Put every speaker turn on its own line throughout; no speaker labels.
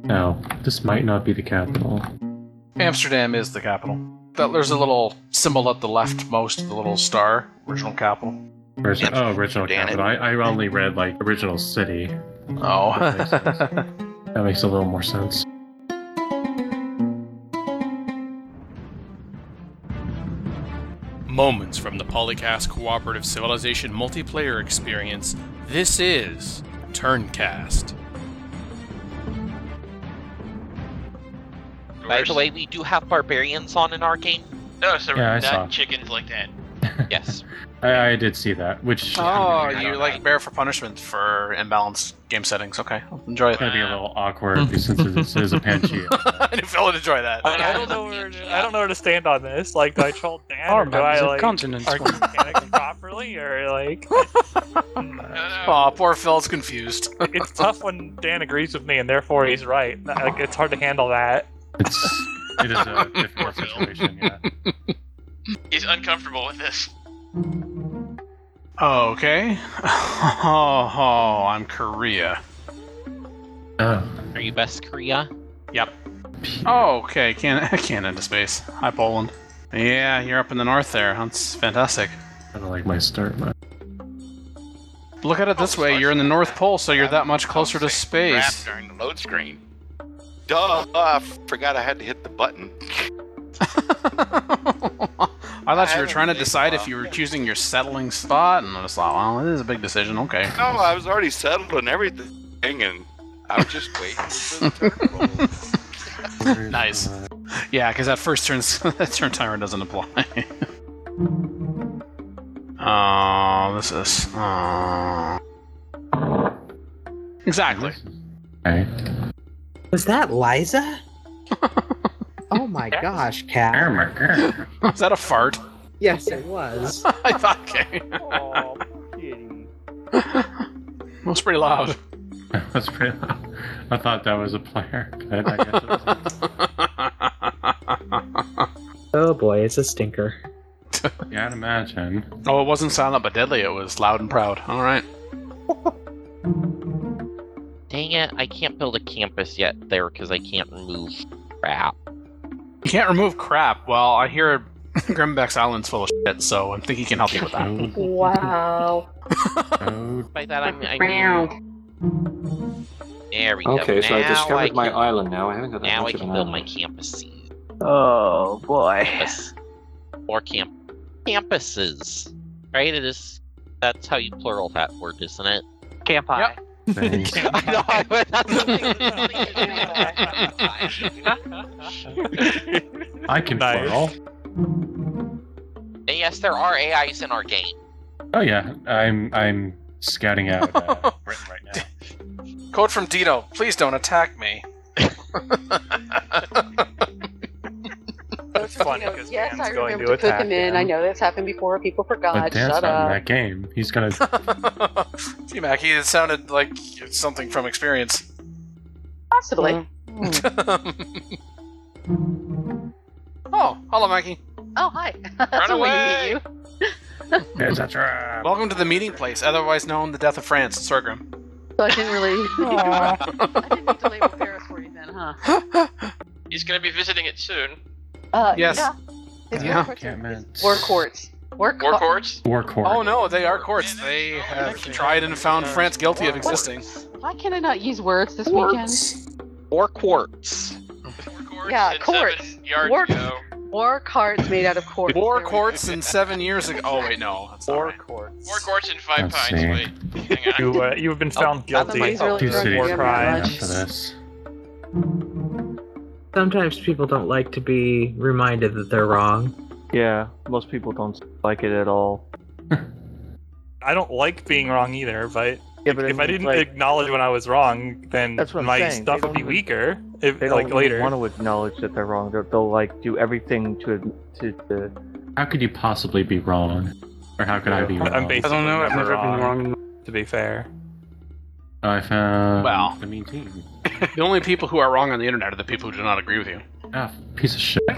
No, this might not be the capital.
Amsterdam is the capital. There's a little symbol at the leftmost, the little star, original capital.
Original capital. I only read, original city.
Oh.
That makes a little more sense.
Moments from the Polycast Cooperative Civilization multiplayer experience. This is Turncast.
By the way, we do have barbarians on in our game.
No, so
Yeah, I
not
saw.
chickens like that.
Yes.
I did see that, which...
Oh, you bear for punishment for imbalanced game settings. Okay, I'll enjoy it.
It's going to be a little awkward since this is a Pangea.
I knew Phil would enjoy that.
I don't know where to stand on this. Do I troll Dan
Our
or do I
members of continents.
mechanics properly or
Aw, poor Phil's confused.
It's tough when Dan agrees with me and therefore he's right. It's hard to handle that.
It is a difficult situation, yeah.
He's uncomfortable with this.
Okay. Oh, I'm Korea.
Oh.
Are you best Korea?
Yep. Oh, okay. Canada space. Hi, Poland. Yeah, you're up in the north there. That's fantastic.
I don't like my start.
Look at it this way. You're in the North Pole, so you're that much closer to space.
During the load screen. Duh! I forgot I had to hit the button.
I thought you were trying to decide if you were choosing your settling spot, and I was like, well, this is a big decision. Okay.
No, I was already settled and everything, and I was just waiting for the turn roll.
Nice. Yeah, because that first that turn timer doesn't apply. Oh, this is... Exactly.
Okay.
Was that Liza? Oh my gosh, Cat.
Was that a fart?
Yes, it was.
I thought, okay.
Oh, kitty.
That was pretty loud.
That's pretty loud. I thought that was a player, but I guess it was.
Oh boy, it's a stinker.
Yeah, I'd imagine.
Oh, it wasn't silent but deadly. It was loud and proud. All right.
Dang it, I can't build a campus yet there because I can't remove crap.
You can't remove crap. Well, I hear Grimbeck's Island's full of shit, so I think he can help you with that.
Wow.
By that I mean... There we go.
Okay, so I
Now
discovered my
can-
island now. I haven't got that
Now I
much of
can
an
build
island.
my campuses.
Oh boy.
Or campuses. Right? It is. That's how you plural that word, isn't it?
Camp I.
Thanks.
I know.
I can
Nice.
plural.
And yes, there are AIs in our game.
Oh yeah, I'm scouting out Britain right now.
Code from Dino. Please don't attack me.
It's funny because
Yes,
Dan's
I
going
remember
to
to cook
attack
him in. I know this happened before. People forgot.
But Dan's
Shut
not in
up.
that game. He's gonna.
T-Mac, it sounded like something from experience.
Possibly.
Oh, hello, Mackie.
Oh, hi.
Run away!
There's a trap.
Welcome to the meeting place, otherwise known the Death of France, Sorghum.
So I didn't really. I didn't need to label Paris for you then, huh?
He's gonna be visiting it soon.
Yes.
Yeah. It's
Yeah.
War courts. War
War courts?
War court.
Oh no, they are courts. They have tried and found France guilty of existing.
Why can I not use words this weekend?
Or quartz.
War courts
Yeah,
and
courts.
7 yards
War-
ago.
War carts made out of quartz.
War
There we
courts
go.
in 7 years ago. Oh wait, no. That's not
War
right.
courts.
War courts and 5
Let's
pints.
see.
Wait, hang on.
You have been found guilty
Somebody's really
Two
drunk
cities
war
again,
crime.
much.
after this.
Sometimes people don't like to be reminded that they're wrong.
Yeah, most people don't like it at all.
I don't like being wrong either, but
Yeah, but
if I didn't acknowledge when I was wrong, then
That's what I'm
my
saying.
stuff
They
would be
don't-
weaker. If
they don't
later.
want to acknowledge that they're wrong. They'll like do everything to
How could you possibly be wrong? Or how could I be wrong?
I'm basically
I don't know. I've
never
never been wrong.
To be fair.
I found
Well.
the mean team.
The only people who are wrong on the internet are the people who do not agree with you.
Ah, piece of shit.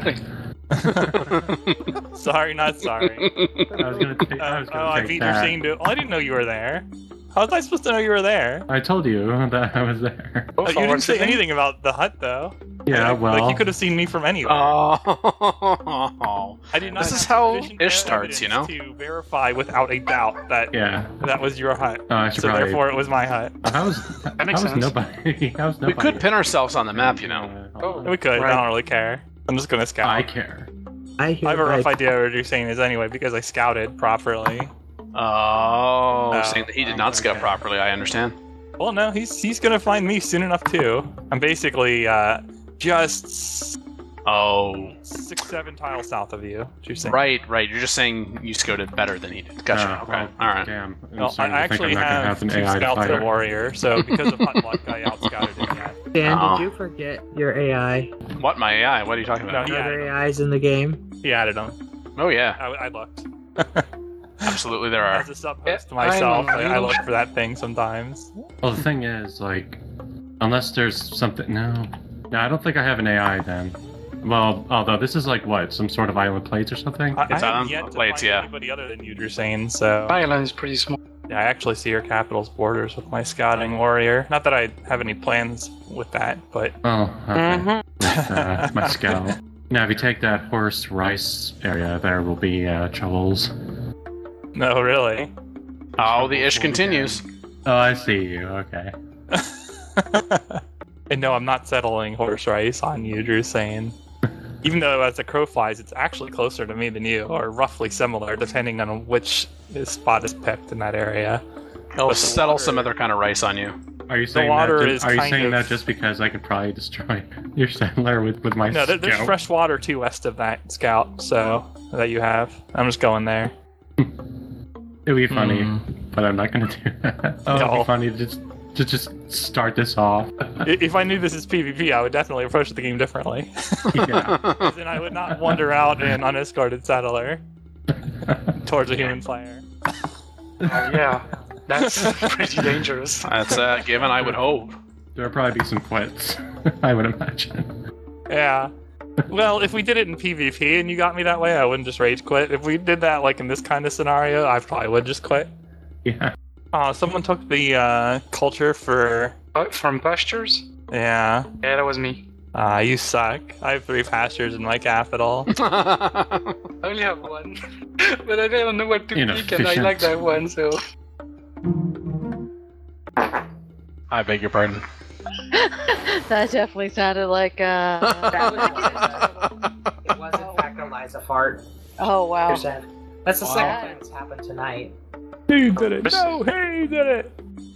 Sorry, not sorry.
I was gonna take
I
that.
think you're saying, I didn't know you were there. How was I supposed to know you were there?
I told you that I was there.
You didn't say anything about the hut, though.
Yeah, well.
Like, you could have seen me from anywhere.
Oh.
I did not
This
have
is how
sufficient
Ish starts, you know?
To verify without a doubt that that was your hut.
I should
So
probably-
therefore, it was my hut.
That
makes
was
sense.
nobody. That was nobody.
We could pin ourselves on the map, you know.
We could.
Right.
I don't really care. I'm just gonna scout.
I care.
I
I have a rough
hereby
idea what you're saying is anyway because I scouted properly.
Oh,
Oh,
saying that he did not scout properly, I understand.
Well, no, he's gonna find me soon enough too. I'm basically just
Oh,
6-7 tiles south of you. What you're saying?
right. You're just saying you scouted better than he did. Gotcha. Okay.
Well,
Alright.
Damn. I'm
Well, I
starting to think
actually
I'm not gonna
have
an
two
AI to
scouts
fight
and a
her.
warrior, so because of hut luck, I outscouted him yet.
Dan,
Oh.
did you forget your AI?
What, my AI? What are you talking about?
No, he
Other
added them.
AIs in the game?
He added them.
Oh, yeah.
I looked.
Absolutely there are.
As a sub host to myself, I look for that thing sometimes.
Well, the thing is, like, unless there's something. No, I don't think I have an AI then. Well, although this is like what, some sort of island plates or something?
I
It's
haven't
on
yet to
plates,
find
yeah.
anybody other than you, Drusane, so
Island is pretty small.
yeah, I actually see your capital's borders with my scouting warrior. Not that I have any plans with that, but
Oh, okay. With, my scout. Now, if you take that horse rice area, there will be troubles.
no, really.
Oh, the ish continues.
Oh, I see you. Okay.
And no, I'm not settling horse rice on you, Drusane. Even though as the crow flies, it's actually closer to me than you, or roughly similar, depending on which spot is picked in that area.
I'll
But the
settle
water-
some other kind of rice on you.
Are you saying
water
that?
is
Are you
kind
saying
of-
that just because I could probably destroy your settler with my
No, there's
scout?
fresh water too west of that scout, so that you have. I'm just going there.
It'd be funny,
Hmm.
but I'm not gonna do that. Oh, it'd
No.
be funny to just start this off.
If I knew this is PvP, I would definitely approach the game differently.
Yeah.
Then I would not wander out an unescorted settler towards a human player.
Yeah, that's pretty dangerous.
That's given, I would hope.
There'll probably be some quits, I would imagine.
Yeah. Well, if we did it in PvP and you got me that way, I wouldn't just rage quit. If we did that like in this kind of scenario, I probably would just quit.
Yeah.
Someone took the culture for.
From pastures?
Yeah.
Yeah, that was me.
You suck. I have 3 pastures in my capital.
I only have one, but I don't know what to pick, and I
Inefficient.
like that one, so.
I beg your pardon.
That definitely sounded like
That was it was in fact Eliza fart.
Oh wow.
That's the
Wow.
second time it's happened tonight.
He did it. No, he did it.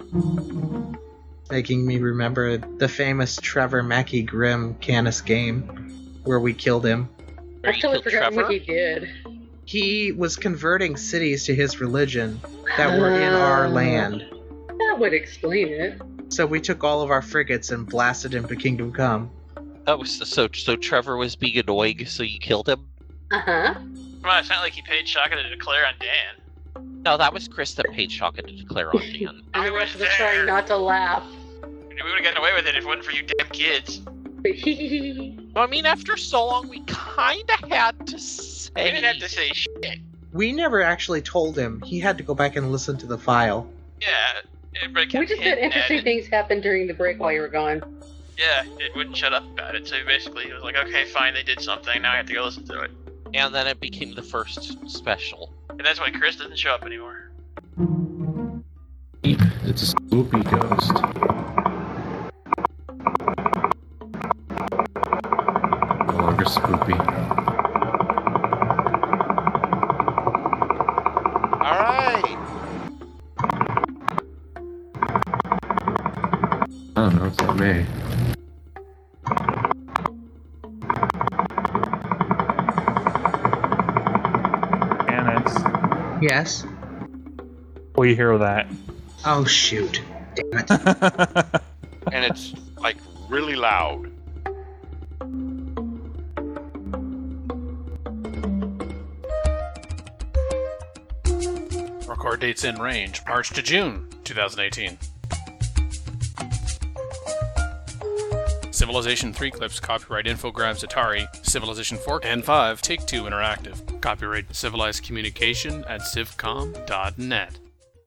Making me remember the famous Trevor Mackey Grimm Canis game where we killed him.
Where
I
you
totally
killed
forgot
Trevor?
what he did.
He was converting cities to his religion that were in our land.
That would explain it.
So we took all of our frigates and blasted him to Kingdom Come.
That was so Trevor was being annoying, so you killed him?
Uh-huh.
Come on, it's not like he paid Shaka to declare on Dan.
No, that was Chris that paid Shaka to declare on Dan.
And the rest of us trying not to laugh.
We would have gotten away with it if it wasn't for you damn kids.
Well, I mean, after so long, we kinda had to say...
We didn't have to say shit.
We never actually told him. He had to go back and listen to the file.
Yeah, everybody kept
We just said
hinting at
interesting
it.
things happened during the break while you were gone.
Yeah, it wouldn't shut up about it, so basically it was like, okay, fine, they did something, now I have to go listen to it.
And then it became the first special.
And that's why Chris doesn't show up anymore.
It's a spoopy ghost. No longer spoopy.
Alright!
I don't know, it's not me.
Annex.
Yes?
Will you hear that?
Oh, shoot. Damn it.
And it's like really loud.
Record dates in range, March to June 2018. Civilization 3 clips, copyright Infogrames Atari, Civilization 4 and 5, Take-Two Interactive. Copyright Civilized Communication at civcom.net.